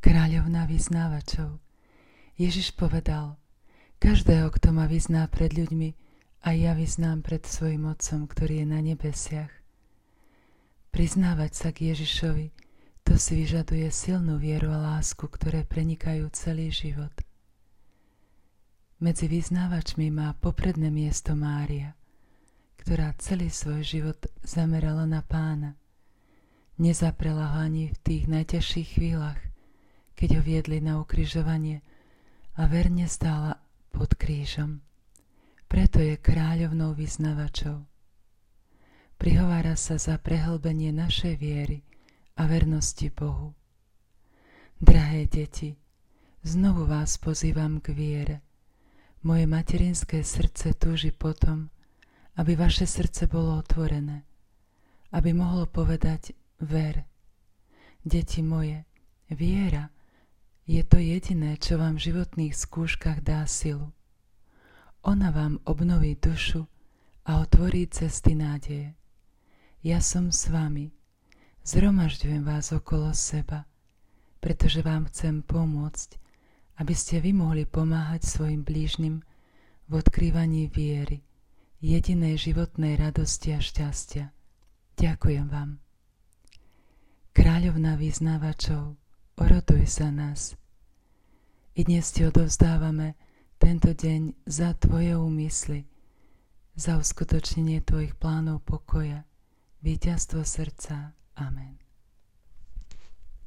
Kráľovná vyznávačov. Ježiš povedal: každého, kto ma vyzná pred ľuďmi, aj ja vyznám pred svojim Otcom, ktorý je na nebesiach. Priznávať sa k Ježišovi, to si vyžaduje silnú vieru a lásku, ktoré prenikajú celý život. Medzi vyznávačmi má popredné miesto Mária, ktorá celý svoj život zamerala na Pána. Nezaprela ho ani v tých najťažších chvíľach, keď ho viedli na ukrižovanie, a verne stála pod krížom. Preto je kráľovnou vyznavačov. Prihovára sa za prehlbenie našej viery a vernosti Bohu. Drahé deti, znovu vás pozývam k viere. Moje materinské srdce túži potom, aby vaše srdce bolo otvorené, aby mohlo povedať: ver. Deti moje, viera je to jediné, čo vám v životných skúškach dá silu. Ona vám obnoví dušu a otvorí cesty nádeje. Ja som s vami, zhromažďujem vás okolo seba, pretože vám chcem pomôcť, aby ste vy mohli pomáhať svojim blížnym v odkrývaní viery, jedinej životnej radosti a šťastia. Ďakujem vám. Kráľovná vyznávačov, oroduj za nás. I dnes ti odovzdávame tento deň za tvoje úmysly, za uskutočnenie tvojich plánov pokoja, víťazstvo srdca. Amen.